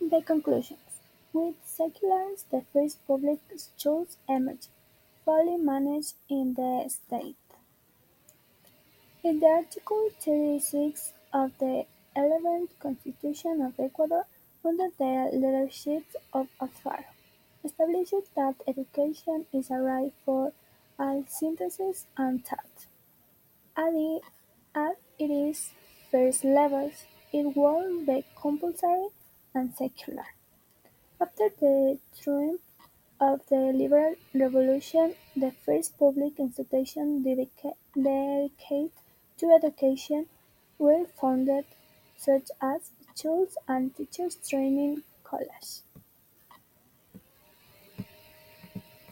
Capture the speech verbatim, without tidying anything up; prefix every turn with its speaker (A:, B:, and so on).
A: The conclusions: with seculars the first public schools emerged, fully managed in the state. In the Article thirty-six of the eleventh Constitution of Ecuador, under the leadership of Alfaro, established that education is a right for all citizens and that, at it at its first levels, it would be compulsory and secular. After the triumph of the Liberal Revolution, the first public institutions dedica- dedicated to education were founded, such as schools and teachers' training colleges.